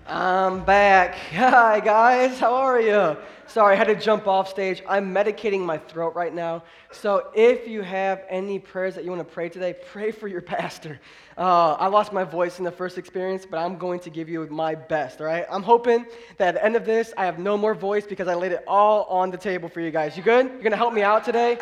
I'm back. Hi, guys. How are you? Sorry, I had to jump off stage. I'm medicating my throat right now. So if you have any prayers that you want to pray today, pray for your pastor. I lost my voice in the first experience, but I'm going to give you my best, all right? I'm hoping that at the end of this, I have no more voice because I laid it all on the table for you guys. You good? You're going to help me out today?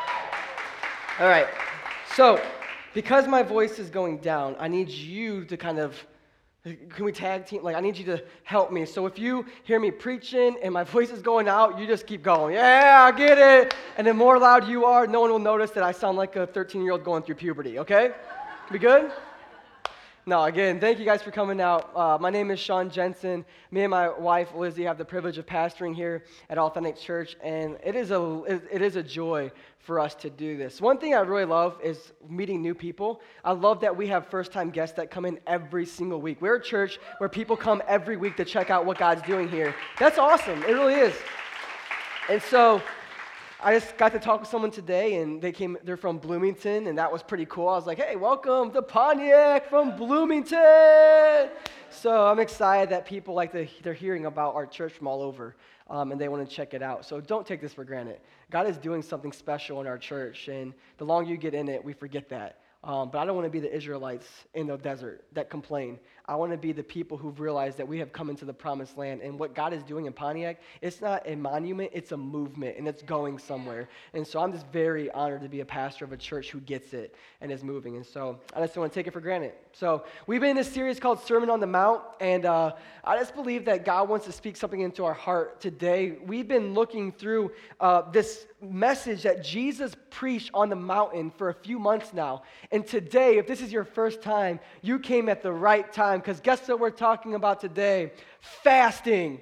All right. So because my voice is going down, I need you to can we tag team? I need you to help me. So if you hear me preaching and my voice is going out, you just keep going. Yeah, I get it. And the more loud you are, no one will notice that I sound like a 13-year-old going through puberty, okay? We good? No, again, thank you guys for coming out. My name is Sean Jensen. Me and my wife, Lizzie, have the privilege of pastoring here at Authentic Church, and it is a joy for us to do this. One thing I really love is meeting new people. I love that we have first-time guests that come in every single week. We're a church where people come every week to check out what God's doing here. That's awesome. It really is. And so I just got to talk with someone today, and they're from Bloomington, and that was pretty cool. I was like, hey, welcome to Pontiac from Bloomington. So I'm excited that people they're hearing about our church from all over, and they want to check it out. So don't take this for granted. God is doing something special in our church, and the longer you get in it, we forget that. But I don't want to be the Israelites in the desert that complain. I want to be the people who've realized that we have come into the promised land, and what God is doing in Pontiac, it's not a monument, it's a movement, and it's going somewhere. And so I'm just very honored to be a pastor of a church who gets it and is moving. And so I just don't want to take it for granted. So we've been in this series called Sermon on the Mount, and I just believe that God wants to speak something into our heart today. We've been looking through this message that Jesus preached on the mountain for a few months now. And today, if this is your first time, you came at the right time, because guess what we're talking about today? Fasting.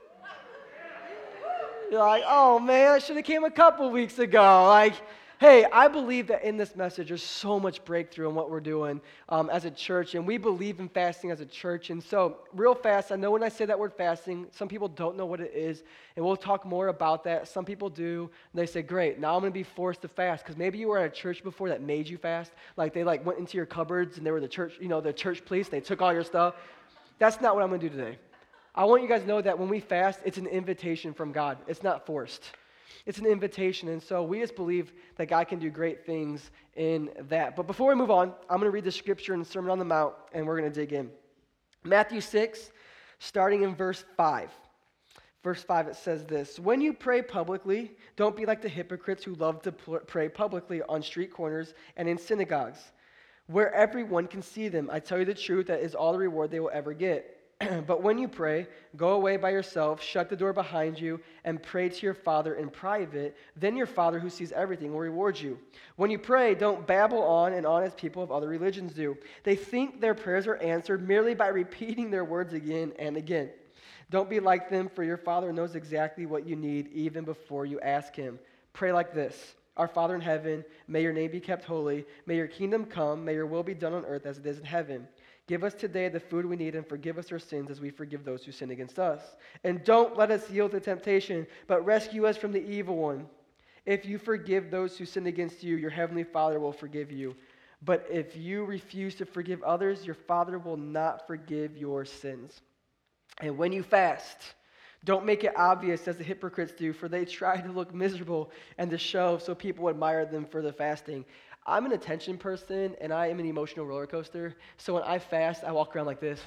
You're like, oh man, I should have came a couple weeks ago. Hey, I believe that in this message, there's so much breakthrough in what we're doing as a church, and we believe in fasting as a church. And so, real fast, I know when I say that word fasting, some people don't know what it is, and we'll talk more about that. Some people do, and they say, great, now I'm going to be forced to fast, because maybe you were at a church before that made you fast. They went into your cupboards, and they were the church police, and they took all your stuff. That's not what I'm going to do today. I want you guys to know that when we fast, it's an invitation from God. It's not forced. It's an invitation, and so we just believe that God can do great things in that. But before we move on, I'm going to read the scripture in the Sermon on the Mount, and we're going to dig in. Matthew 6, starting in verse 5. Verse 5, it says this: when you pray publicly, don't be like the hypocrites who love to pray publicly on street corners and in synagogues, where everyone can see them. I tell you the truth, that is all the reward they will ever get. But when you pray, go away by yourself, shut the door behind you, and pray to your Father in private. Then your Father who sees everything will reward you. When you pray, don't babble on and on as people of other religions do. They think their prayers are answered merely by repeating their words again and again. Don't be like them, for your Father knows exactly what you need even before you ask Him. Pray like this: Our Father in heaven, may your name be kept holy. May your kingdom come. May your will be done on earth as it is in heaven. Give us today the food we need, and forgive us our sins as we forgive those who sin against us. And don't let us yield to temptation, but rescue us from the evil one. If you forgive those who sin against you, your heavenly Father will forgive you. But if you refuse to forgive others, your Father will not forgive your sins. And when you fast, don't make it obvious as the hypocrites do, for they try to look miserable and to show so people admire them for the fasting. I'm an attention person, and I am an emotional roller coaster. So when I fast, I walk around like this.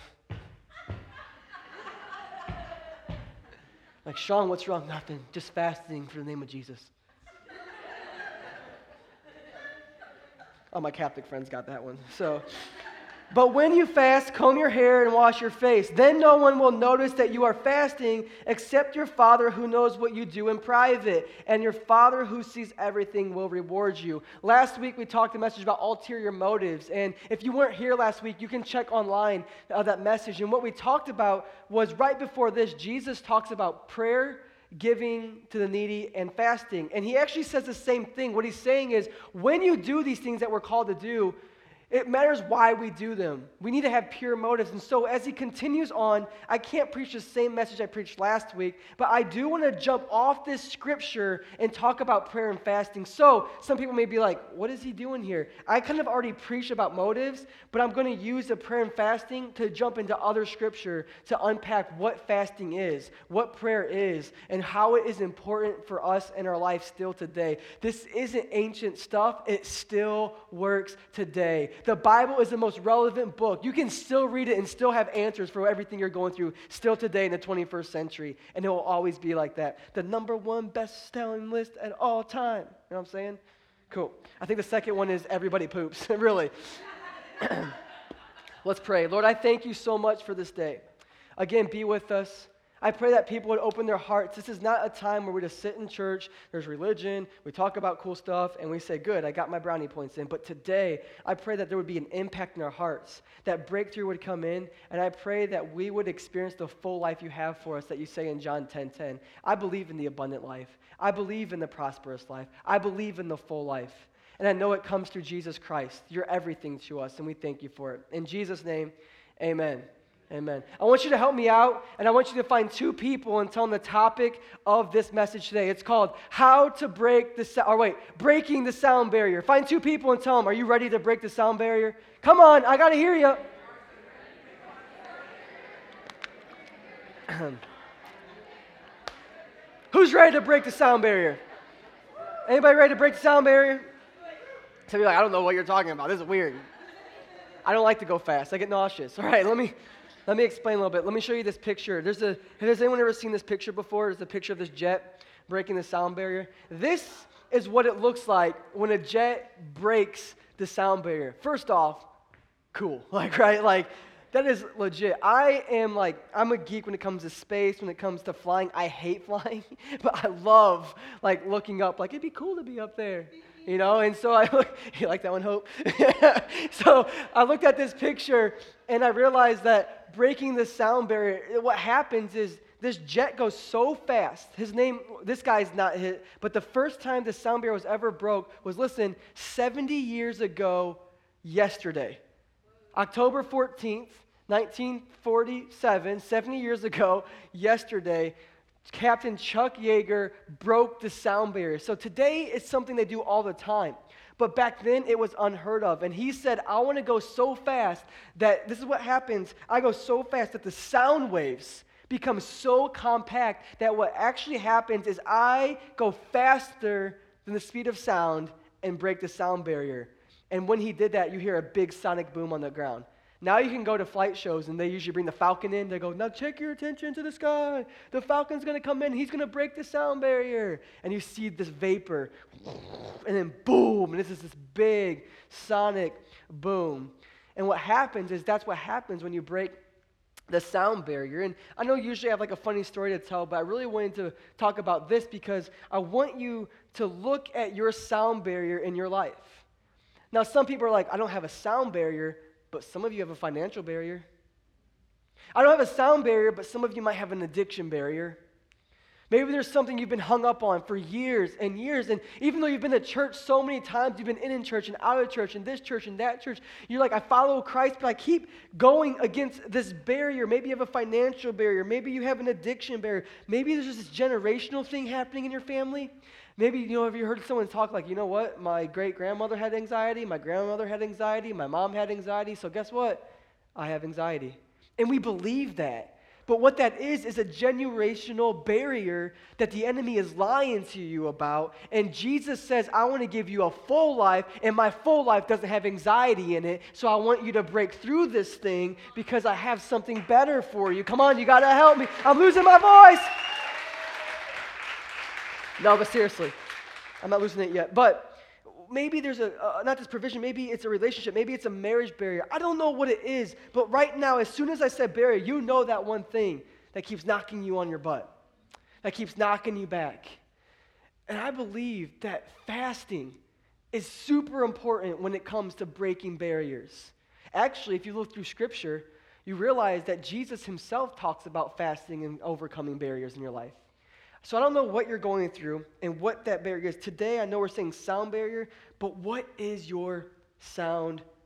Like, Sean, what's wrong? Nothing. Just fasting for the name of Jesus. Oh, my Catholic friends got that one. But when you fast, comb your hair and wash your face. Then no one will notice that you are fasting except your Father who knows what you do in private. And your Father who sees everything will reward you. Last week we talked a message about ulterior motives. And if you weren't here last week, you can check online that message. And what we talked about was right before this, Jesus talks about prayer, giving to the needy, and fasting. And he actually says the same thing. What he's saying is, when you do these things that we're called to do, It matters why we do them. We need to have pure motives. And so as he continues on, I can't preach the same message I preached last week, but I do want to jump off this scripture and talk about prayer and fasting. So some people may be like, what is he doing here? I kind of already preached about motives, but I'm going to use the prayer and fasting to jump into other scripture to unpack what fasting is, what prayer is, and how it is important for us in our life still today. This isn't ancient stuff. It still works today. The Bible is the most relevant book. You can still read it and still have answers for everything you're going through still today in the 21st century. And it will always be like that. The number one best-selling list at all time. You know what I'm saying? Cool. I think the second one is everybody poops. Really. Let's pray. Lord, I thank you so much for this day. Again, be with us. I pray that people would open their hearts. This is not a time where we just sit in church, there's religion, we talk about cool stuff, and we say, good, I got my brownie points in. But today, I pray that there would be an impact in our hearts, that breakthrough would come in, and I pray that we would experience the full life you have for us that you say in John 10:10. I believe in the abundant life. I believe in the prosperous life. I believe in the full life. And I know it comes through Jesus Christ. You're everything to us, and we thank you for it. In Jesus' name, amen. Amen. I want you to help me out, and I want you to find two people and tell them the topic of this message today. It's called Breaking the Sound Barrier. Find two people and tell them, are you ready to break the sound barrier? Come on, I got to hear you. Who's ready to break the sound barrier? Anybody ready to break the sound barrier? Some of you are like, I don't know what you're talking about. This is weird. I don't like to go fast. I get nauseous. All right, let me explain a little bit. Let me show you this picture. Has anyone ever seen this picture before? There's a picture of this jet breaking the sound barrier. This is what it looks like when a jet breaks the sound barrier. First off, cool. That is legit. I'm a geek when it comes to space, when it comes to flying. I hate flying, but I love looking up. It'd be cool to be up there. And so you like that one, Hope? So I looked at this picture, and I realized that breaking the sound barrier, what happens is this jet goes so fast. This guy's not hit, but the first time the sound barrier was ever broke was, 70 years ago yesterday. October 14th, 1947, 70 years ago yesterday, Captain Chuck Yeager broke the sound barrier. So today it's something they do all the time. But back then it was unheard of. And he said, I want to go so fast that, this is what happens, I go so fast that the sound waves become so compact that what actually happens is I go faster than the speed of sound and break the sound barrier. And when he did that, you hear a big sonic boom on the ground. Now you can go to flight shows, and they usually bring the Falcon in. They go, now check your attention to the sky. The Falcon's going to come in. He's going to break the sound barrier. And you see this vapor, and then boom, and this is this big sonic boom. And what happens is that's what happens when you break the sound barrier. And I know usually I have a funny story to tell, but I really wanted to talk about this because I want you to look at your sound barrier in your life. Now, some people are like, I don't have a sound barrier, but some of you have a financial barrier. I don't have a sound barrier, but some of you might have an addiction barrier. Maybe there's something you've been hung up on for years and years, and even though you've been to church so many times, you've been in church and out of church and this church and that church, you're like, I follow Christ, but I keep going against this barrier. Maybe you have a financial barrier. Maybe you have an addiction barrier. Maybe there's just this generational thing happening in your family. Maybe, have you heard someone talk you know what? My great-grandmother had anxiety, my grandmother had anxiety, my mom had anxiety, so guess what? I have anxiety. And we believe that. But what that is a generational barrier that the enemy is lying to you about. And Jesus says, I want to give you a full life, and my full life doesn't have anxiety in it, so I want you to break through this thing because I have something better for you. Come on, you got to help me. I'm losing my voice. No, but seriously, I'm not losing it yet. But maybe there's not this provision, maybe it's a relationship, maybe it's a marriage barrier. I don't know what it is, but right now, as soon as I said barrier, you know that one thing that keeps knocking you on your butt, that keeps knocking you back. And I believe that fasting is super important when it comes to breaking barriers. Actually, if you look through Scripture, you realize that Jesus himself talks about fasting and overcoming barriers in your life. So I don't know what you're going through and what that barrier is. Today, I know we're saying sound barrier, but what is your sound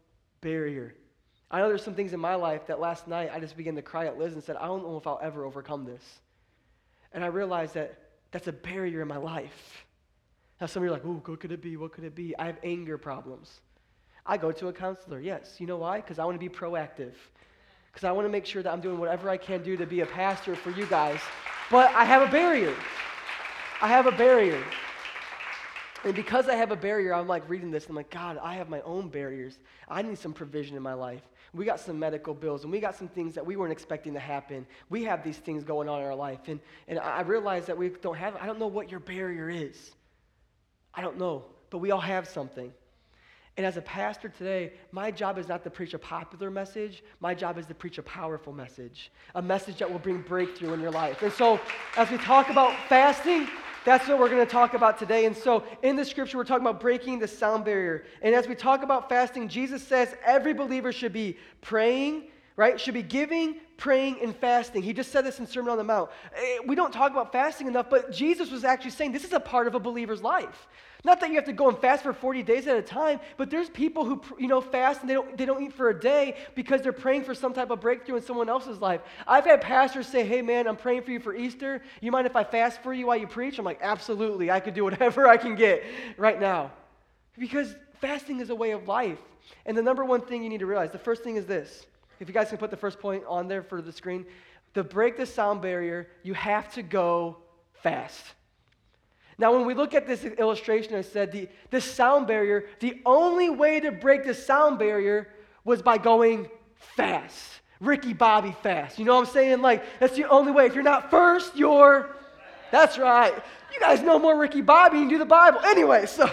barrier. I know there's some things in my life that last night I just began to cry at Liz and said, I don't know if I'll ever overcome this. And I realized that that's a barrier in my life. Now some of you are like, ooh, what could it be? What could it be? I have anger problems. I go to a counselor, yes. You know why? Because I want to be proactive. Because I want to make sure that I'm doing whatever I can do to be a pastor for you guys. But I have a barrier. I have a barrier. And because I have a barrier, I'm like reading this, and I'm like, God, I have my own barriers. I need some provision in my life. We got some medical bills, and we got some things that we weren't expecting to happen. We have these things going on in our life. And I realize that we don't have, I don't know what your barrier is. I don't know, but we all have something. And as a pastor today, my job is not to preach a popular message. My job is to preach a powerful message, a message that will bring breakthrough in your life. And so as we talk about fasting, that's what we're going to talk about today. And so in the scripture, we're talking about breaking the sound barrier. And as we talk about fasting, Jesus says every believer should be praying, right? Should be giving, praying, and fasting. He just said this in Sermon on the Mount. We don't talk about fasting enough, but Jesus was actually saying this is a part of a believer's life. Not that you have to go and fast for 40 days at a time, but there's people who, fast and they don't eat for a day because they're praying for some type of breakthrough in someone else's life. I've had pastors say, hey man, I'm praying for you for Easter. You mind if I fast for you while you preach? I'm like, absolutely. I could do whatever I can get right now. Because fasting is a way of life. And the number one thing you need to realize, the first thing is this. If you guys can put the first point on there for the screen. To break the sound barrier, you have to go fast. Now, when we look at this illustration, I said the sound barrier, the only way to break the sound barrier was by going fast. Ricky Bobby fast. You know what I'm saying? Like, that's the only way. If you're not first, you're... That's right. You guys know more Ricky Bobby and do the Bible. Anyway, so...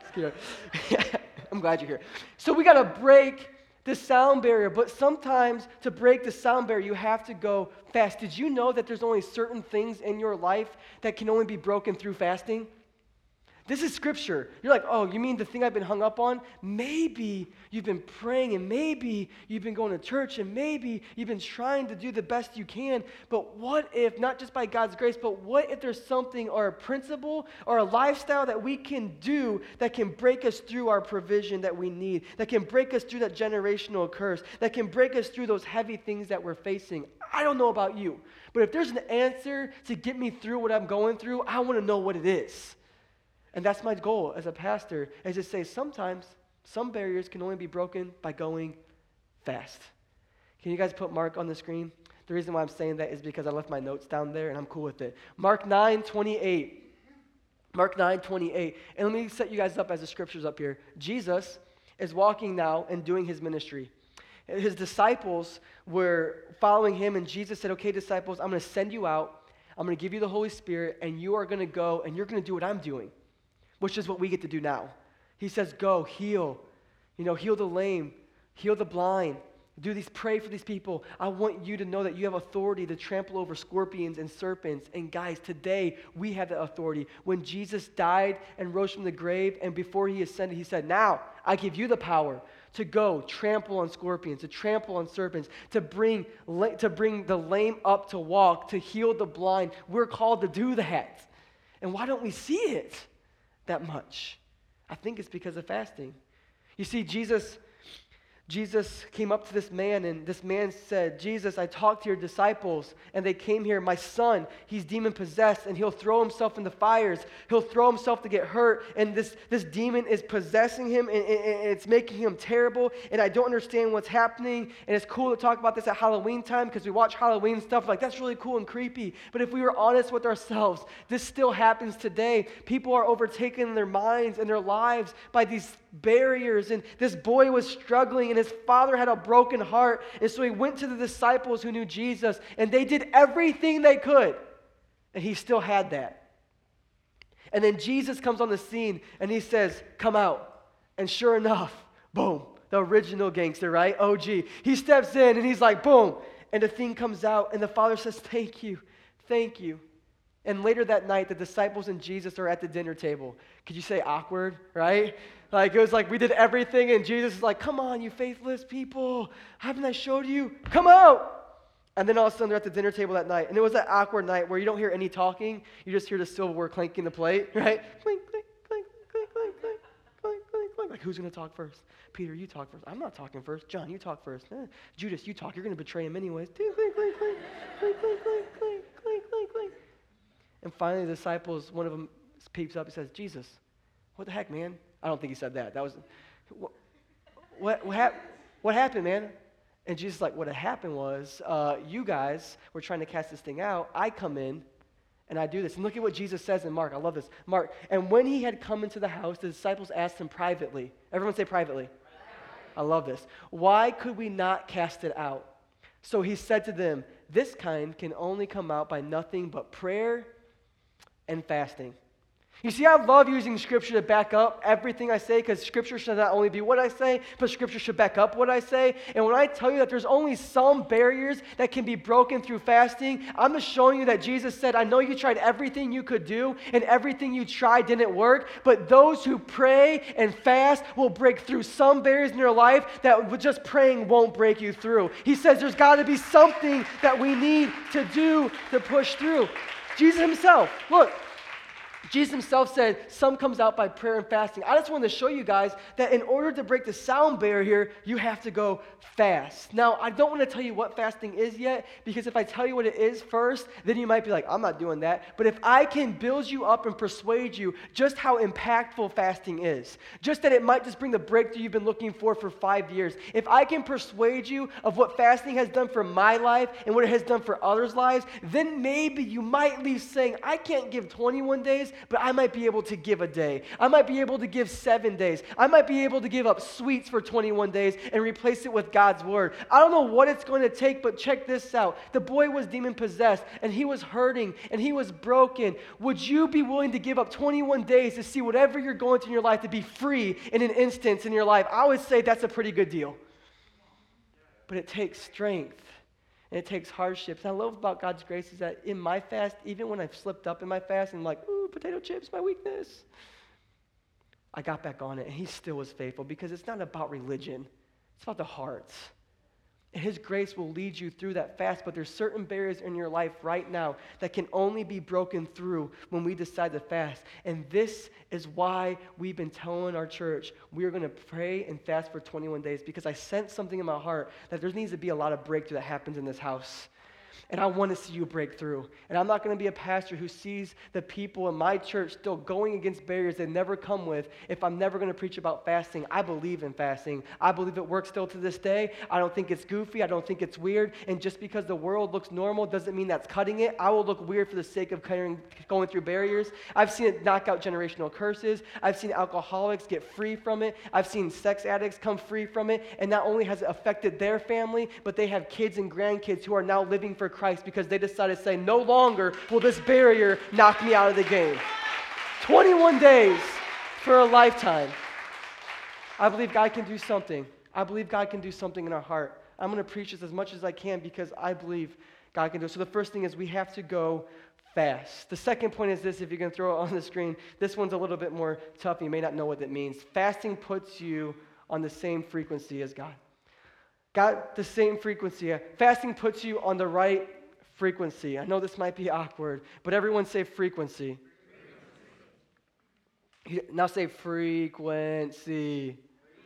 I'm glad you're here. So we got to break the sound barrier, but sometimes to break the sound barrier, you have to go fast. Did you know that there's only certain things in your life that can only be broken through fasting? This is scripture. You're like, oh, you mean the thing I've been hung up on? Maybe you've been praying, and maybe you've been going to church, and maybe you've been trying to do the best you can, but what if, not just by God's grace, but what if there's something or a principle or a lifestyle that we can do that can break us through our provision that we need, that can break us through that generational curse, that can break us through those heavy things that we're facing? I don't know about you, but if there's an answer to get me through what I'm going through, I want to know what it is. And that's my goal as a pastor, is to say sometimes some barriers can only be broken by going fast. Can you guys put Mark on the screen? The reason why I'm saying that is because I left my notes down there and I'm cool with it. Mark 9:28. Mark 9:28. And let me set you guys up as the scriptures up here. Jesus is walking now and doing his ministry. His disciples were following him, and Jesus said, okay, disciples, I'm going to send you out. I'm going to give you the Holy Spirit, and you are going to go, and you're going to do what I'm doing, which is what we get to do now. He says, go, heal. Heal the lame, heal the blind. Pray for these people. I want you to know that you have authority to trample over scorpions and serpents. And guys, today we have that authority. When Jesus died and rose from the grave, and before he ascended, he said, now I give you the power to go trample on scorpions, to trample on serpents, to bring the lame up to walk, to heal the blind. We're called to do that. And why don't we see it that much? I think it's because of fasting. You see, Jesus came up to this man, and this man said, Jesus, I talked to your disciples, and they came here. My son, he's demon-possessed, and he'll throw himself in the fires. He'll throw himself to get hurt, and this demon is possessing him, and it's making him terrible, and I don't understand what's happening, and it's cool to talk about this at Halloween time because we watch Halloween stuff like, that's really cool and creepy, but if we were honest with ourselves, this still happens today. People are overtaken in their minds and their lives by these barriers, and this boy was struggling, and his father had a broken heart, and so he went to the disciples who knew Jesus, and they did everything they could, and he still had that. And then Jesus comes on the scene, and he says, come out, and sure enough, boom, the original gangster, right? OG. He steps in, and he's like, boom, and the thing comes out, and the father says, thank you. And later that night, the disciples and Jesus are at the dinner table. Could you say awkward, right? Like, it was like we did everything, and Jesus is like, come on, you faithless people. Haven't I showed you? Come out. And then all of a sudden, they're at the dinner table that night. And it was that awkward night where you don't hear any talking. You just hear the silverware clanking the plate, right? Clink, clink, clink, clink, clink, clink, clink, clink, clink. Like, who's going to talk first? Peter, you talk first. I'm not talking first. John, you talk first. Judas, you talk. You're going to betray him anyways. Clink, clink, clink, clink, clink, clink, clink, clink, clink, clink, clink. And finally, the disciples, one of them peeps up and says, Jesus, what the heck, man? I don't think he said that. That was, what happened, man? And Jesus is like, what had happened was, you guys were trying to cast this thing out. I come in, and I do this. And look at what Jesus says in Mark. I love this. Mark, and when he had come into the house, the disciples asked him privately. Everyone say privately. I love this. Why could we not cast it out? So he said to them, this kind can only come out by nothing but prayer and fasting. You see, I love using Scripture to back up everything I say because Scripture should not only be what I say, but Scripture should back up what I say. And when I tell you that there's only some barriers that can be broken through fasting, I'm just showing you that Jesus said, I know you tried everything you could do and everything you tried didn't work, but those who pray and fast will break through some barriers in your life that just praying won't break you through. He says there's got to be something that we need to do to push through. Jesus himself, look. Jesus himself said, some comes out by prayer and fasting. I just wanted to show you guys that in order to break the sound barrier here, you have to go fast. Now, I don't want to tell you what fasting is yet, because if I tell you what it is first, then you might be like, I'm not doing that. But if I can build you up and persuade you just how impactful fasting is, just that it might just bring the breakthrough you've been looking for 5 years, if I can persuade you of what fasting has done for my life and what it has done for others' lives, then maybe you might leave saying, I can't give 21 days, but I might be able to give a day. I might be able to give 7 days. I might be able to give up sweets for 21 days and replace it with God's word. I don't know what it's going to take, but check this out. The boy was demon-possessed, and he was hurting, and he was broken. Would you be willing to give up 21 days to see whatever you're going through in your life to be free in an instance in your life? I would say that's a pretty good deal. But it takes strength. And it takes hardships. And I love about God's grace is that in my fast, even when I've slipped up in my fast and I'm like, ooh, potato chips, my weakness, I got back on it, and he still was faithful because it's not about religion. It's about the hearts. And his grace will lead you through that fast, but there's certain barriers in your life right now that can only be broken through when we decide to fast. And this is why we've been telling our church we are going to pray and fast for 21 days, because I sense something in my heart that there needs to be a lot of breakthrough that happens in this house. And I want to see you break through. And I'm not going to be a pastor who sees the people in my church still going against barriers they never come with if I'm never going to preach about fasting. I believe in fasting. I believe it works still to this day. I don't think it's goofy. I don't think it's weird. And just because the world looks normal doesn't mean that's cutting it. I will look weird for the sake of going through barriers. I've seen it knock out generational curses. I've seen alcoholics get free from it. I've seen sex addicts come free from it. And not only has it affected their family, but they have kids and grandkids who are now living for Christ because they decided to say, no longer will this barrier knock me out of the game. 21 days for a lifetime. I believe God can do something. I believe God can do something in our heart. I'm going to preach this as much as I can because I believe God can do it. So the first thing is we have to go fast. The second point is this, if you can throw it on the screen. This one's a little bit more tough. You may not know what it means. Fasting puts you on the same frequency as God. The same frequency. Fasting puts you on the right frequency. I know this might be awkward, but everyone say frequency. Now say frequency.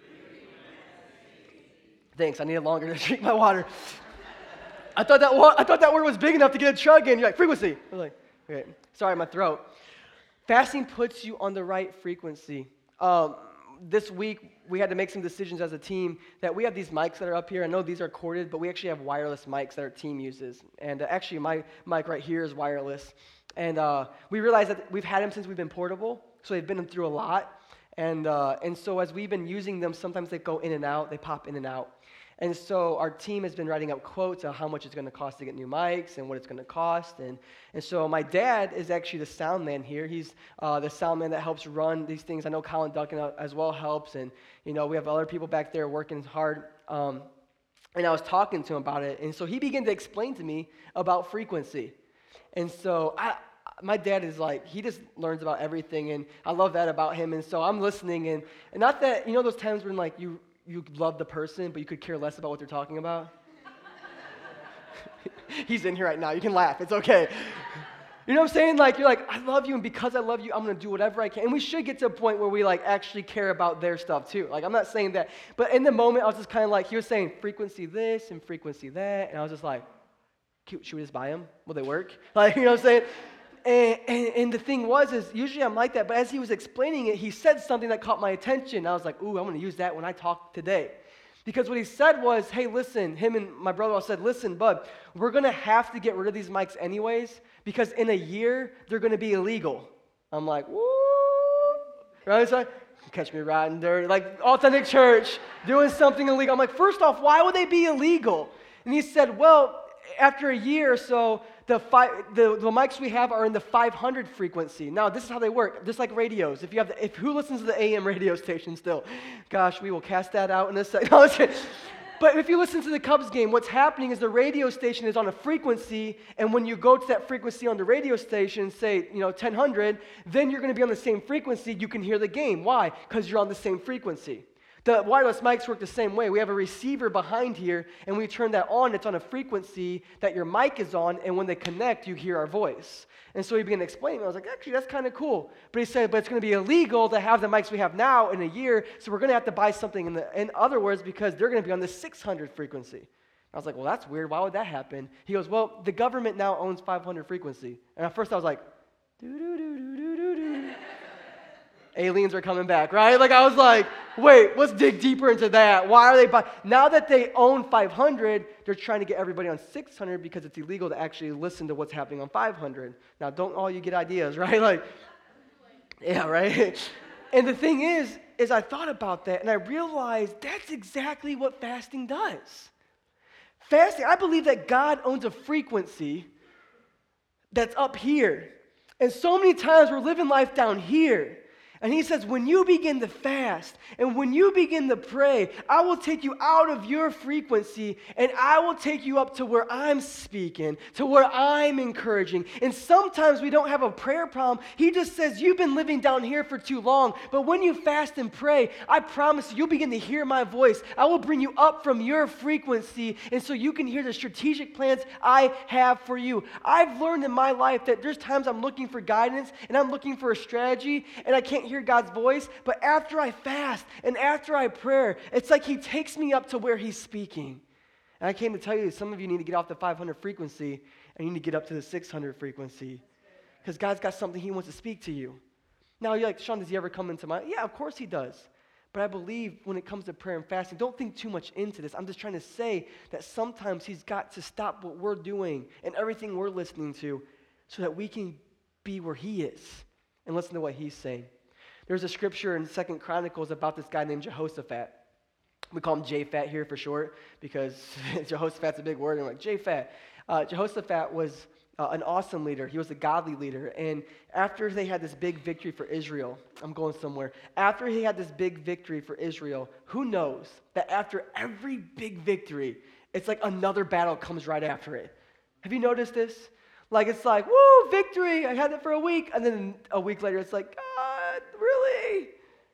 Thanks, I need it longer to drink my water. I thought that word was big enough to get a chug in. You're like, frequency. I was like, okay, sorry, my throat. Fasting puts you on the right frequency. This week, we had to make some decisions as a team that we have these mics that are up here. I know these are corded, but we actually have wireless mics that our team uses. And actually, my mic right here is wireless. And we realized that we've had them since we've been portable, so they've been through a lot. And so as we've been using them, sometimes they go in and out, they pop in and out. And so our team has been writing up quotes on how much it's going to cost to get new mics and what it's going to cost. And so my dad is actually the sound man here. He's the sound man that helps run these things. I know Colin Duncan as well helps. And, you know, we have other people back there working hard. And I was talking to him about it. And so he began to explain to me about frequency. And so my dad is like, he just learns about everything. And I love that about him. And so I'm listening. And not that, you know those times when like you love the person, but you could care less about what they're talking about? He's in here right now. You can laugh. It's okay. You know what I'm saying? Like, you're like, I love you, and because I love you, I'm going to do whatever I can. And we should get to a point where we, like, actually care about their stuff, too. Like, I'm not saying that. But in the moment, I was just kind of like, he was saying frequency this and frequency that. And I was just like, should we just buy them? Will they work? Like, you know what I'm saying? And the thing is usually I'm like that. But as he was explaining it, he said something that caught my attention. I was like, ooh, I'm going to use that when I talk today. Because what he said was, hey, listen, him and my brother all said, listen, bud, we're going to have to get rid of these mics anyways, because in a year, they're going to be illegal. I'm like, woo. Right? So, catch me riding dirty. Like, authentic church, doing something illegal. I'm like, first off, why would they be illegal? And he said, well, after a year or so, the mics we have are in the 500 frequency. Now, this is how they work, just like radios. If who listens to the AM radio station still? Gosh, we will cast that out in a second. No, but if you listen to the Cubs game, what's happening is the radio station is on a frequency, and when you go to that frequency on the radio station, say, 1000, then you're going to be on the same frequency. You can hear the game. Why? Because you're on the same frequency. The wireless mics work the same way. We have a receiver behind here, and we turn that on. It's on a frequency that your mic is on, and when they connect, you hear our voice. And so he began to explain. I was like, actually, that's kind of cool. But he said, but it's going to be illegal to have the mics we have now in a year, so we're going to have to buy something in other words, because they're going to be on the 600 frequency. I was like, well, that's weird. Why would that happen? He goes, well, the government now owns 500 frequency. And at first I was like, doo-doo-doo-doo-doo-doo. Aliens are coming back, right? Like, I was like, wait, let's dig deeper into that. Why are they now that they own 500, they're trying to get everybody on 600 because it's illegal to actually listen to what's happening on 500. Now, don't all you get ideas, right? Like, yeah, right? And the thing is I thought about that, and I realized that's exactly what fasting does. Fasting, I believe that God owns a frequency that's up here. And so many times we're living life down here. And he says, when you begin to fast and when you begin to pray, I will take you out of your frequency and I will take you up to where I'm speaking, to where I'm encouraging. And sometimes we don't have a prayer problem. He just says, you've been living down here for too long. But when you fast and pray, I promise you'll begin to hear my voice. I will bring you up from your frequency, and so you can hear the strategic plans I have for you. I've learned in my life that there's times I'm looking for guidance and I'm looking for a strategy and I can't hear God's voice, but after I fast and after I pray, it's like he takes me up to where he's speaking. And I came to tell you, some of you need to get off the 500 frequency and you need to get up to the 600 frequency, because God's got something he wants to speak to you. Now you're like, Sean, does he ever come into my? Yeah, of course he does. But I believe when it comes to prayer and fasting, don't think too much into this. I'm just trying to say that sometimes he's got to stop what we're doing and everything we're listening to so that we can be where he is and listen to what he's saying. There's a scripture in 2 Chronicles about this guy named Jehoshaphat. We call him Japhat here for short because Jehoshaphat's a big word. And we're like, Japhat. Jehoshaphat was an awesome leader. He was a godly leader. And after they had this big victory for Israel, I'm going somewhere. After he had this big victory for Israel, who knows that after every big victory, it's like another battle comes right after it. Have you noticed this? Like, it's like, woo, victory. I had it for a week. And then a week later, it's like, God, really?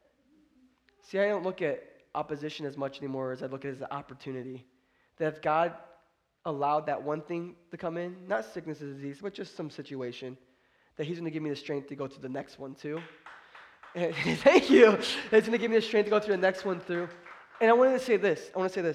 See, I don't look at opposition as much anymore as I look at it as an opportunity. That if God allowed that one thing to come in, not sickness or disease, but just some situation, that he's going to give me the strength to go to the next one too. And thank you. He's going to give me the strength to go through the next one through. And I want to say this.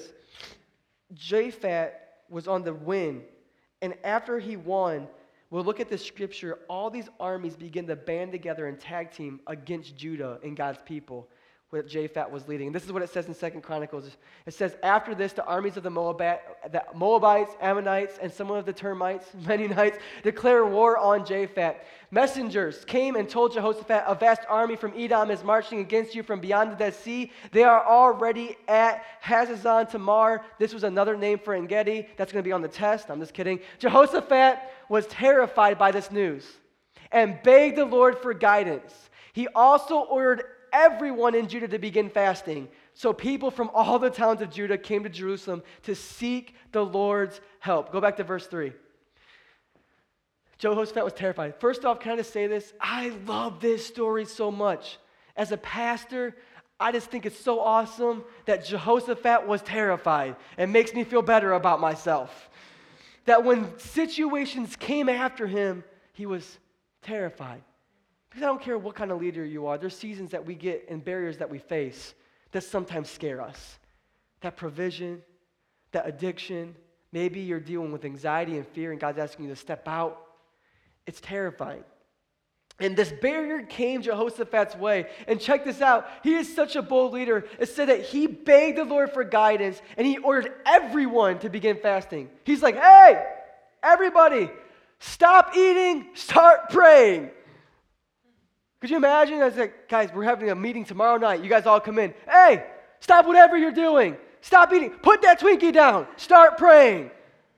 Japhat was on the win. And after he won, we'll look at the scripture, all these armies begin to band together and tag team against Judah and God's people, what Japhat was leading. And this is what it says in 2 Chronicles. It says, after this, the armies of the Moabites, Ammonites, and some of the Termites, Mennonites, declare war on Japhat. Messengers came and told Jehoshaphat, a vast army from Edom is marching against you from beyond the Dead Sea. They are already at Hazazon Tamar. This was another name for En-gedi. That's going to be on the test. I'm just kidding. Jehoshaphat was terrified by this news and begged the Lord for guidance. He also ordered everyone in Judah to begin fasting. So people from all the towns of Judah came to Jerusalem to seek the Lord's help. Go back to verse 3. Jehoshaphat was terrified. First off, can I just say this? I love this story so much. As a pastor, I just think it's so awesome that Jehoshaphat was terrified. It makes me feel better about myself. That when situations came after him, he was terrified. Because I don't care what kind of leader you are, there's seasons that we get and barriers that we face that sometimes scare us. That provision, that addiction, maybe you're dealing with anxiety and fear and God's asking you to step out. It's terrifying. And this barrier came Jehoshaphat's way. And check this out. He is such a bold leader. It said that he begged the Lord for guidance and he ordered everyone to begin fasting. He's like, hey, everybody, stop eating, start praying. Could you imagine? I was like, guys, we're having a meeting tomorrow night. You guys all come in. Hey, stop whatever you're doing. Stop eating. Put that Twinkie down. Start praying.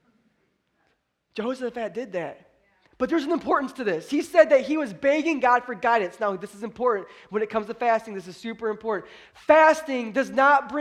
Jehoshaphat did that. But there's an importance to this. He said that he was begging God for guidance. Now, this is important. When it comes to fasting, this is super important. Fasting does not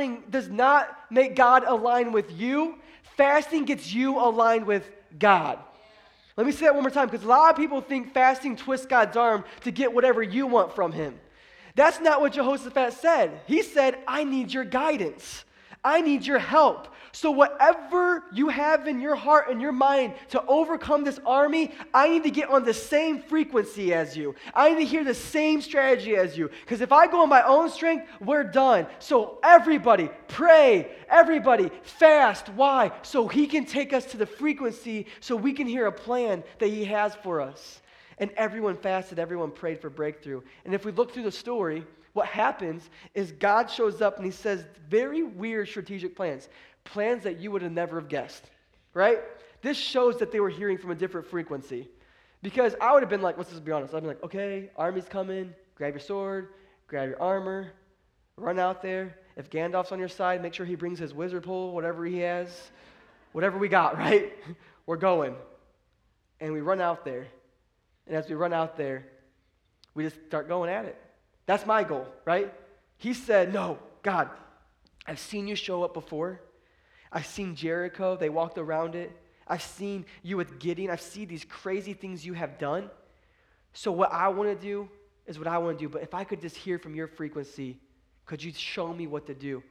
make God align with you. Fasting gets you aligned with God. Let me say that one more time, because a lot of people think fasting twists God's arm to get whatever you want from him. That's not what Jehoshaphat said. He said, I need your guidance. I need your help. So whatever you have in your heart and your mind to overcome this army, I need to get on the same frequency as you. I need to hear the same strategy as you. Because if I go on my own strength, we're done. So everybody pray. Everybody fast. Why? So he can take us to the frequency so we can hear a plan that he has for us. And everyone fasted. Everyone prayed for breakthrough. And if we look through the story, what happens is God shows up and he says very weird strategic plans that you would have never have guessed, right? This shows that they were hearing from a different frequency. Because I would have been like, let's just be honest, I'd be like, okay, army's coming, grab your sword, grab your armor, run out there. If Gandalf's on your side, make sure he brings his wizard pole, whatever he has, whatever we got, right? We're going. And we run out there. And as we run out there, we just start going at it. That's my goal, right? He said, no, God, I've seen you show up before. I've seen Jericho. They walked around it. I've seen you with Gideon. I've seen these crazy things you have done. So what I want to do is what I want to do. But if I could just hear from your frequency, could you show me what to do?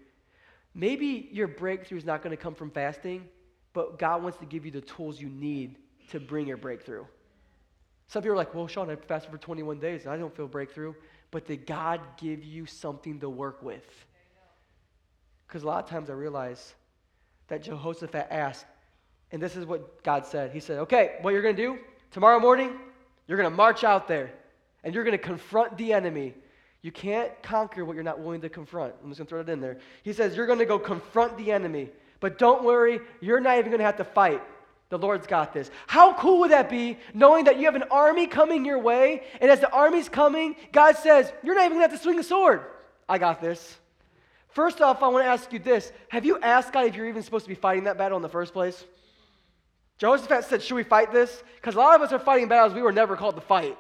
Maybe your breakthrough is not going to come from fasting, but God wants to give you the tools you need to bring your breakthrough. Some people are like, well, Sean, I fasted for 21 days and I don't feel breakthrough. But did God give you something to work with? Because a lot of times I realize that Jehoshaphat asked, and this is what God said. He said, okay, what you're going to do, tomorrow morning, you're going to march out there, and you're going to confront the enemy. You can't conquer what you're not willing to confront. I'm just going to throw it in there. He says, you're going to go confront the enemy. But don't worry, you're not even going to have to fight. The Lord's got this. How cool would that be, knowing that you have an army coming your way, and as the army's coming, God says, you're not even going to have to swing a sword. I got this. First off, I want to ask you this. Have you asked God if you're even supposed to be fighting that battle in the first place? Jehoshaphat said, should we fight this? Because a lot of us are fighting battles we were never called to fight.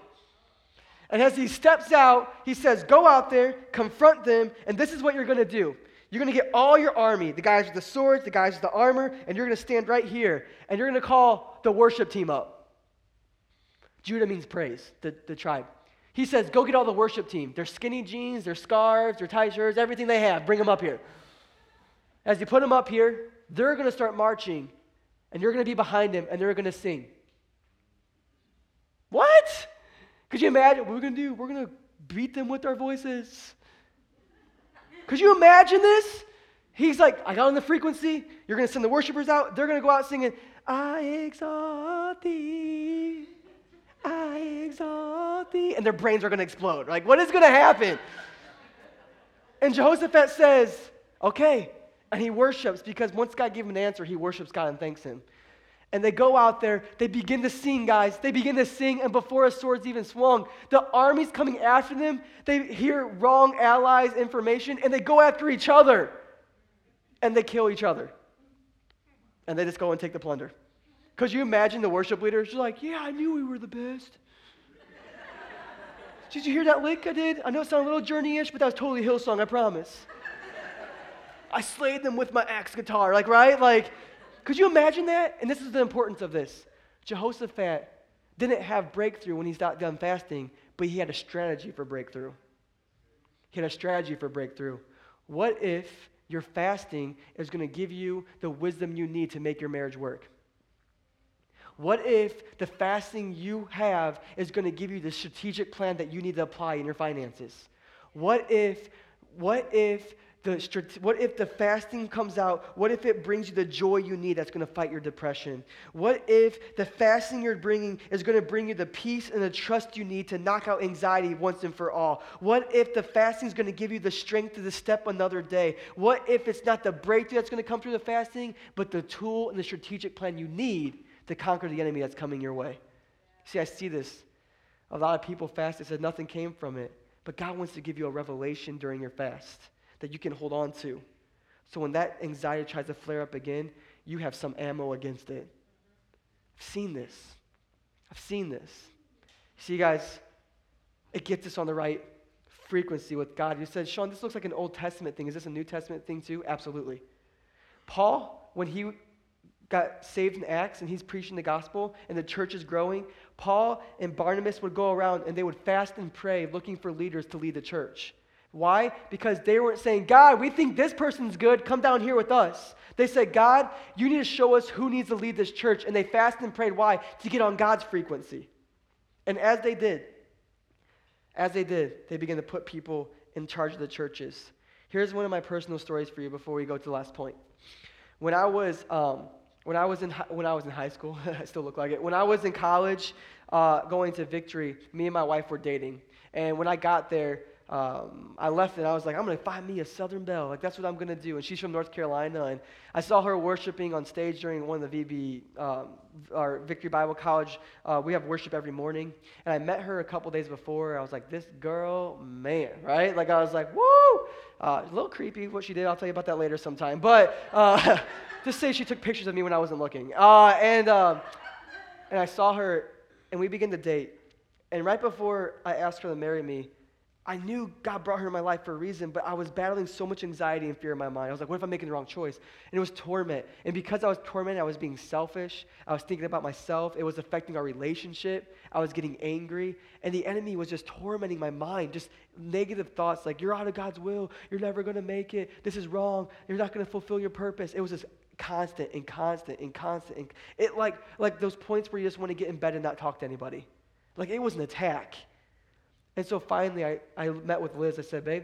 And as he steps out, he says, go out there, confront them, and this is what you're going to do. You're going to get all your army, the guys with the swords, the guys with the armor, and you're going to stand right here, and you're going to call the worship team up. Judah means praise, the tribe. He says, go get all the worship team. Their skinny jeans, their scarves, their tight shirts, everything they have, bring them up here. As you put them up here, they're going to start marching, and you're going to be behind them, and they're going to sing. What? Could you imagine what we're going to do? We're going to beat them with our voices. Could you imagine this? He's like, I got on the frequency. You're going to send the worshipers out. They're going to go out singing, I exalt thee. I exalt thee. And their brains are going to explode. Like, what is going to happen? And Jehoshaphat says, okay. And he worships because once God gave him an answer, he worships God and thanks him. And they go out there, they begin to sing, guys. They begin to sing, and before a sword's even swung, the army's coming after them. They hear wrong allies' information, and they go after each other. And they kill each other. And they just go and take the plunder. Could you imagine the worship leaders? They're like, yeah, I knew we were the best. Did you hear that lick I did? I know it sounded a little Journey-ish, but that was totally Hillsong, I promise. I slayed them with my axe guitar, right? Could you imagine that? And this is the importance of this. Jehoshaphat didn't have breakthrough when he's not done fasting, but he had a strategy for breakthrough. He had a strategy for breakthrough. What if your fasting is going to give you the wisdom you need to make your marriage work? What if the fasting you have is going to give you the strategic plan that you need to apply in your finances? What if the fasting comes out? What if it brings you the joy you need that's going to fight your depression? What if the fasting you're bringing is going to bring you the peace and the trust you need to knock out anxiety once and for all? What if the fasting is going to give you the strength to step another day? What if it's not the breakthrough that's going to come through the fasting, but the tool and the strategic plan you need to conquer the enemy that's coming your way? See, I see this. A lot of people fast and said nothing came from it. But God wants to give you a revelation during your fast that you can hold on to. So when that anxiety tries to flare up again, you have some ammo against it. I've seen this. See, guys, it gets us on the right frequency with God. You said, Sean, this looks like an Old Testament thing. Is this a New Testament thing too? Absolutely. Paul, when he got saved in Acts and he's preaching the gospel and the church is growing, Paul and Barnabas would go around and they would fast and pray looking for leaders to lead the church. Why? Because they weren't saying, God, we think this person's good, come down here with us. They said, God, you need to show us who needs to lead this church. And they fasted and prayed. Why? To get on God's frequency. And as they did, they began to put people in charge of the churches. Here's one of my personal stories for you before we go to the last point. When I was in high school, I still look like it. When I was in college, going to Victory, me and my wife were dating. And when I got there, I left and I was like, I'm going to find me a Southern Belle. Like, that's what I'm going to do. And she's from North Carolina. And I saw her worshiping on stage during one of the VB, our Victory Bible College. We have worship every morning. And I met her a couple days before. I was like, this girl, man, right? Like, I was like, woo! A little creepy what she did. I'll tell you about that later sometime. But just say she took pictures of me when I wasn't looking. And I saw her, and we began to date. And right before I asked her to marry me, I knew God brought her in my life for a reason, but I was battling so much anxiety and fear in my mind. I was like, what if I'm making the wrong choice? And it was torment. And because I was tormented, I was being selfish. I was thinking about myself. It was affecting our relationship. I was getting angry. And the enemy was just tormenting my mind, just negative thoughts like, you're out of God's will. You're never going to make it. This is wrong. You're not going to fulfill your purpose. It was just constant. It like those points where you just want to get in bed and not talk to anybody. Like, it was an attack. And so finally, I met with Liz. I said, babe,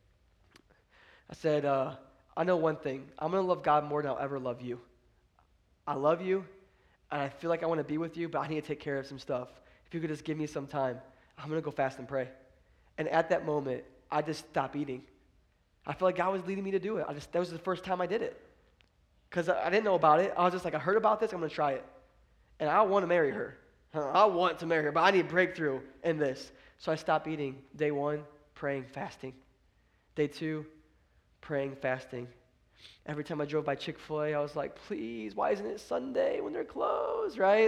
I know one thing. I'm going to love God more than I'll ever love you. I love you, and I feel like I want to be with you, but I need to take care of some stuff. If you could just give me some time, I'm going to go fast and pray. And at that moment, I just stopped eating. I felt like God was leading me to do it. That was the first time I did it. Because I didn't know about it. I was just like, I heard about this, I'm going to try it. And I want to marry her. I want to marry her, but I need breakthrough in this. So I stopped eating. Day 1, praying, fasting. Day 2, praying, fasting. Every time I drove by Chick-fil-A, I was like, please, why isn't it Sunday when they're closed, right?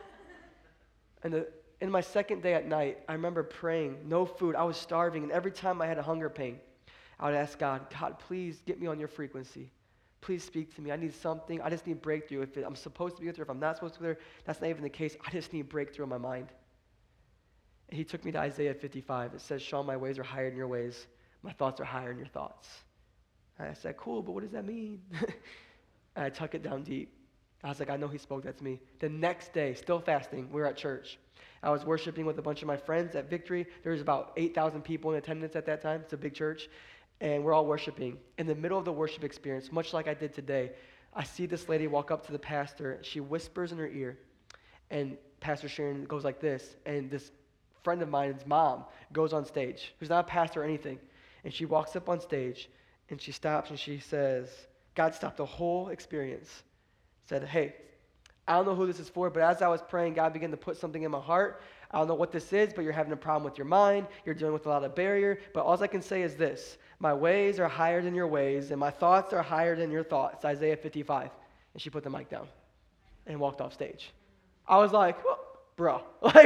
And in my second day at night, I remember praying, no food. I was starving, and every time I had a hunger pain, I would ask God, please get me on your frequency. Please speak to me. I need something. I just need breakthrough. If I'm supposed to be with her, if I'm not supposed to be with her, that's not even the case. I just need breakthrough in my mind. And he took me to Isaiah 55. It says, Sean, my ways are higher than your ways. My thoughts are higher than your thoughts. And I said, cool, but what does that mean? And I tuck it down deep. I was like, I know he spoke that to me. The next day, still fasting, we were at church. I was worshiping with a bunch of my friends at Victory. There was about 8,000 people in attendance at that time. It's a big church. And we're all worshiping. In the middle of the worship experience, much like I did today, I see this lady walk up to the pastor. She whispers in her ear. And Pastor Sharon goes like this. And this friend of mine's mom goes on stage, who's not a pastor or anything. And she walks up on stage. And she stops and she says, God stopped the whole experience. Said, hey, I don't know who this is for, but as I was praying, God began to put something in my heart. I don't know what this is, but you're having a problem with your mind. You're dealing with a lot of barrier. But all I can say is this. My ways are higher than your ways, and my thoughts are higher than your thoughts. Isaiah 55. And she put the mic down and walked off stage. I was like, well, bro.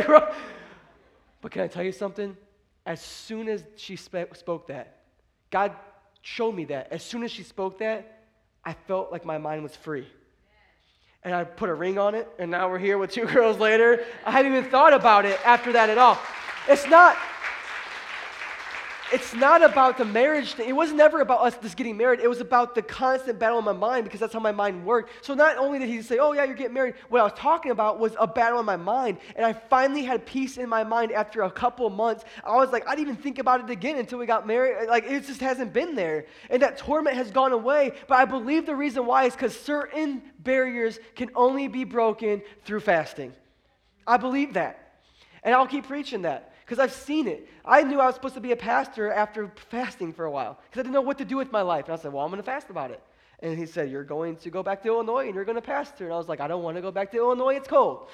But can I tell you something? As soon as she spoke that, God showed me that. As soon as she spoke that, I felt like my mind was free. And I put a ring on it, and now we're here with 2 girls later. I haven't even thought about it after that at all. It's not it's not about the marriage thing. It was never about us just getting married. It was about the constant battle in my mind because that's how my mind worked. So not only did he say, oh yeah, you're getting married, what I was talking about was a battle in my mind. And I finally had peace in my mind after a couple of months. I was like, I didn't even think about it again until we got married. Like, it just hasn't been there. And that torment has gone away. But I believe the reason why is because certain barriers can only be broken through fasting. I believe that. And I'll keep preaching that. Because I've seen it. I knew I was supposed to be a pastor after fasting for a while. Because I didn't know what to do with my life. And I said, well, I'm going to fast about it. And he said, you're going to go back to Illinois and you're going to pastor. And I was like, I don't want to go back to Illinois. It's cold.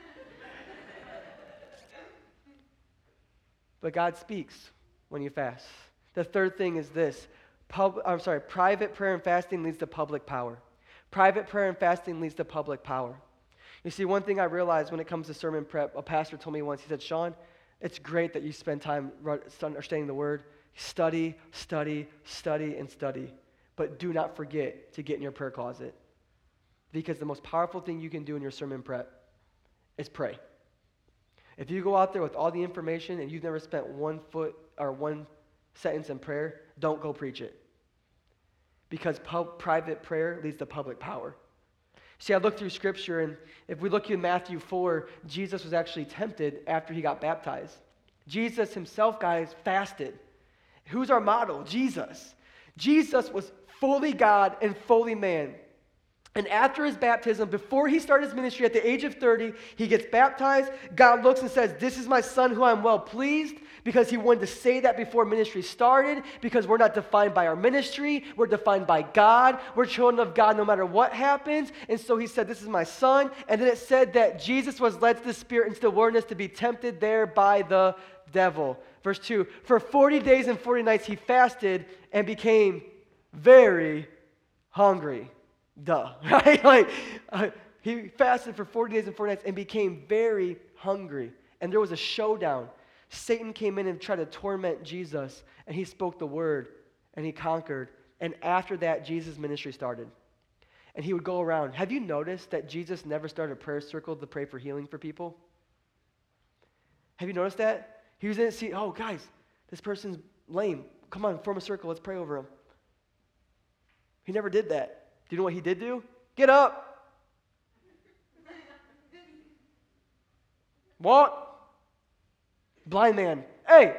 But God speaks when you fast. The third thing is this. Private prayer and fasting leads to public power. Private prayer and fasting leads to public power. You see, one thing I realized when it comes to sermon prep, a pastor told me once, he said, Sean, it's great that you spend time understanding the word. Study, study, study, and study. But do not forget to get in your prayer closet. Because the most powerful thing you can do in your sermon prep is pray. If you go out there with all the information and you've never spent one sentence in prayer, don't go preach it. Because private prayer leads to public power. See, I looked through Scripture, and if we look in Matthew 4, Jesus was actually tempted after he got baptized. Jesus himself, guys, fasted. Who's our model? Jesus. Jesus was fully God and fully man. And after his baptism, before he started his ministry at the age of 30, he gets baptized. God looks and says, this is my son who I'm well pleased, because he wanted to say that before ministry started, because we're not defined by our ministry. We're defined by God. We're children of God no matter what happens. And so he said, this is my son. And then it said that Jesus was led to the Spirit into the wilderness to be tempted there by the devil. Verse 2, for 40 days and 40 nights he fasted and became very hungry. Duh, right? He fasted for 40 days and 40 nights and became very hungry. And there was a showdown. Satan came in and tried to torment Jesus, and he spoke the word, and he conquered. And after that, Jesus' ministry started. And he would go around. Have you noticed that Jesus never started a prayer circle to pray for healing for people? Have you noticed that? He was in to see, oh, guys, this person's lame. Come on, form a circle. Let's pray over him. He never did that. Do you know what he did do? Get up. Walk. Blind man. Hey.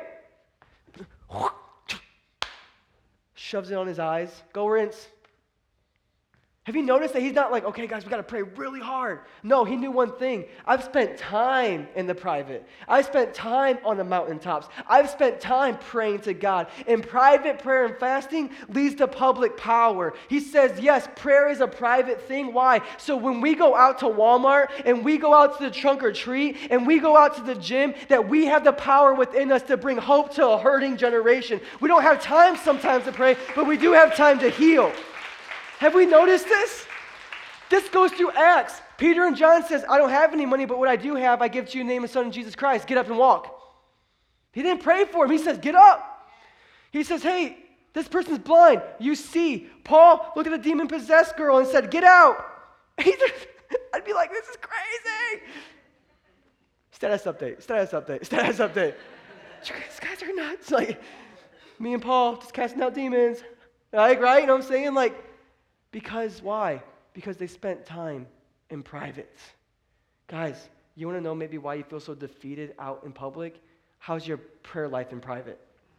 Shoves it on his eyes. Go rinse. Have you noticed that he's not like, okay, guys, we got to pray really hard. No, he knew one thing. I've spent time in the private. I've spent time on the mountaintops. I've spent time praying to God. And private prayer and fasting leads to public power. He says, yes, prayer is a private thing. Why? So when we go out to Walmart and we go out to the trunk or treat and we go out to the gym, that we have the power within us to bring hope to a hurting generation. We don't have time sometimes to pray, but we do have time to heal. Have we noticed this? This goes through Acts. Peter and John says, I don't have any money, but what I do have, I give to you in the name of the Son of Jesus Christ. Get up and walk. He didn't pray for him. He says, get up. He says, hey, this person's blind. You see. Paul looked at a demon-possessed girl and said, get out. I'd be like, this is crazy. Status update. These guys are nuts. Like, me and Paul just casting out demons. Like, right? You know what I'm saying? Like, because why? Because they spent time in private. Guys, you want to know maybe why you feel so defeated out in public? How's your prayer life in private?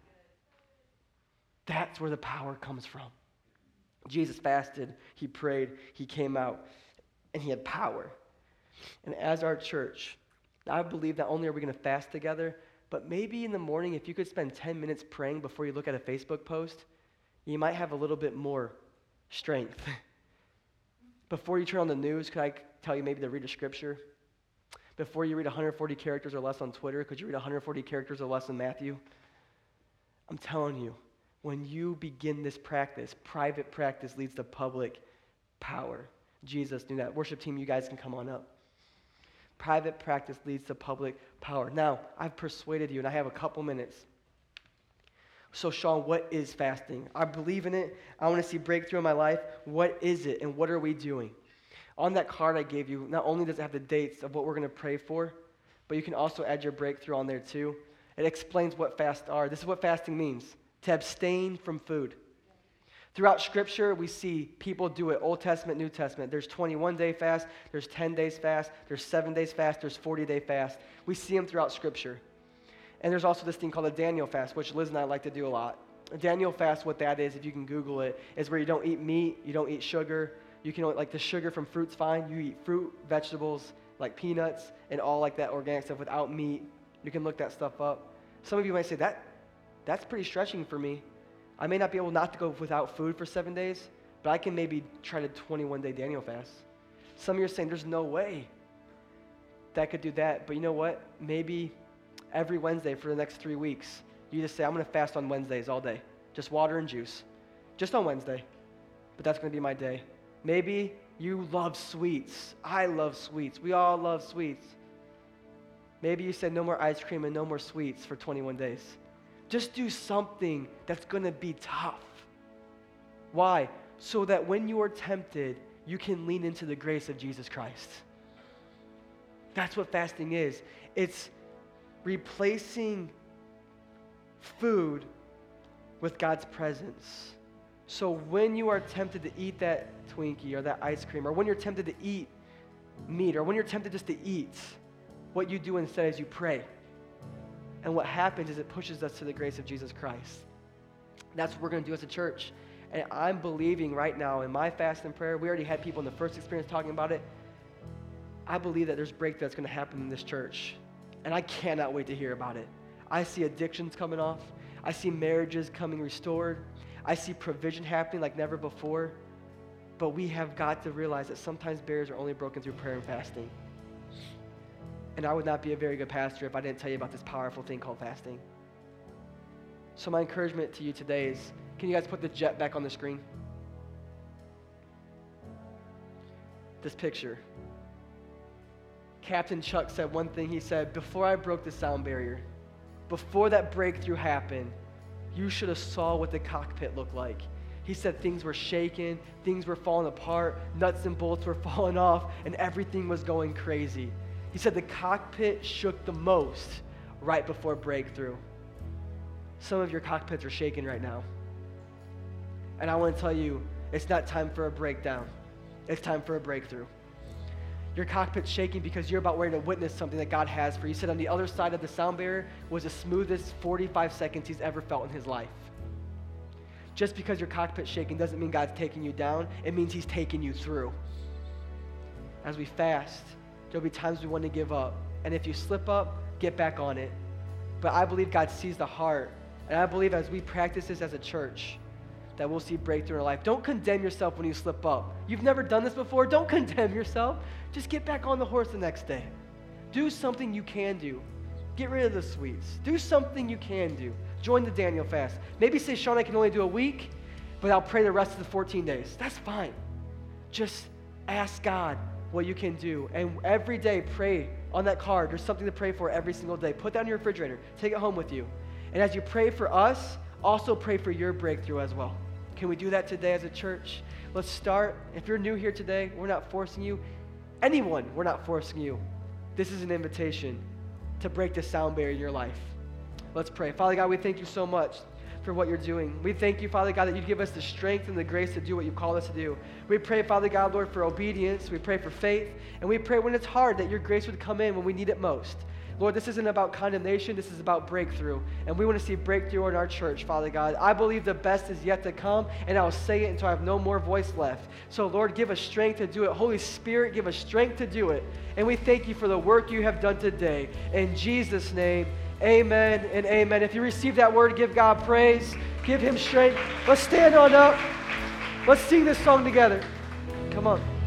That's where the power comes from. Jesus fasted, he prayed, he came out, and he had power. And as our church, I believe not only are we going to fast together, but maybe in the morning, if you could spend 10 minutes praying before you look at a Facebook post, you might have a little bit more strength. Before you turn on the news, could I tell you maybe to read a scripture? Before you read 140 characters or less on Twitter, could you read 140 characters or less in Matthew? I'm telling you, when you begin this practice, private practice leads to public power. Jesus knew that. Worship team, you guys can come on up. Private practice leads to public power. Now, I've persuaded you, and I have a couple minutes. So, Sean, what is fasting? I believe in it. I want to see breakthrough in my life. What is it, and what are we doing? On that card I gave you, not only does it have the dates of what we're going to pray for, but you can also add your breakthrough on there too. It explains what fasts are. This is what fasting means, to abstain from food. Throughout Scripture, we see people do it, Old Testament, New Testament. There's 21-day fast, there's 10 days fast, there's 7 days fast, there's 40-day fast. We see them throughout Scripture. And there's also this thing called a Daniel fast, which Liz and I like to do a lot. A Daniel fast, what that is, if you can Google it, is where you don't eat meat, you don't eat sugar. You can, like the sugar from fruit's fine. You eat fruit, vegetables, like peanuts, and all like that organic stuff without meat. You can look that stuff up. Some of you might say, that's pretty stretching for me. I may not be able not to go without food for 7 days, but I can maybe try to 21-day Daniel fast. Some of you are saying, there's no way that could do that. But you know what? Maybe every Wednesday for the next 3 weeks, you just say, I'm going to fast on Wednesdays all day. Just water and juice. Just on Wednesday. But that's going to be my day. Maybe you love sweets. I love sweets. We all love sweets. Maybe you said no more ice cream and no more sweets for 21 days. Just do something that's going to be tough. Why? So that when you are tempted, you can lean into the grace of Jesus Christ. That's what fasting is. It's replacing food with God's presence. So when you are tempted to eat that Twinkie or that ice cream, or when you're tempted to eat meat, or when you're tempted just to eat, what you do instead is you pray. And what happens is it pushes us to the grace of Jesus Christ. That's what we're going to do as a church. And I'm believing right now in my fast and prayer, we already had people in the first experience talking about it. I believe that there's breakthrough that's going to happen in this church. And I cannot wait to hear about it. I see addictions coming off. I see marriages coming restored. I see provision happening like never before. But we have got to realize that sometimes barriers are only broken through prayer and fasting. And I would not be a very good pastor if I didn't tell you about this powerful thing called fasting. So my encouragement to you today is, can you guys put the jet back on the screen? This picture. Captain Chuck said one thing. He said, before I broke the sound barrier, before that breakthrough happened, you should have saw what the cockpit looked like. He said things were shaking, things were falling apart, nuts and bolts were falling off, and everything was going crazy. He said the cockpit shook the most right before breakthrough. Some of your cockpits are shaking right now. And I want to tell you, it's not time for a breakdown. It's time for a breakthrough. Your cockpit's shaking because you're about ready to witness something that God has for you. He said on the other side of the sound barrier was the smoothest 45 seconds he's ever felt in his life. Just because your cockpit's shaking doesn't mean God's taking you down. It means he's taking you through. As we fast, there'll be times we want to give up. And if you slip up, get back on it. But I believe God sees the heart. And I believe as we practice this as a church, that we'll see breakthrough in our life. Don't condemn yourself when you slip up. You've never done this before. Don't condemn yourself. Just get back on the horse the next day. Do something you can do. Get rid of the sweets. Do something you can do. Join the Daniel fast. Maybe say, Sean, I can only do a week, but I'll pray the rest of the 14 days. That's fine. Just ask God what you can do. And every day, pray on that card. There's something to pray for every single day. Put that in your refrigerator. Take it home with you. And as you pray for us, also pray for your breakthrough as well. Can we do that today as a church? Let's start. If you're new here today, we're not forcing you. Anyone, we're not forcing you. This is an invitation to break the sound barrier in your life. Let's pray. Father God, we thank you so much for what you're doing. We thank you, Father God, that you give us the strength and the grace to do what you've called us to do. We pray, Father God, Lord, for obedience. We pray for faith. And we pray when it's hard that your grace would come in when we need it most. Lord, this isn't about condemnation. This is about breakthrough. And we want to see breakthrough in our church, Father God. I believe the best is yet to come, and I'll say it until I have no more voice left. So, Lord, give us strength to do it. Holy Spirit, give us strength to do it. And we thank you for the work you have done today. In Jesus' name, amen and amen. If you receive that word, give God praise. Give him strength. Let's stand on up. Let's sing this song together. Come on.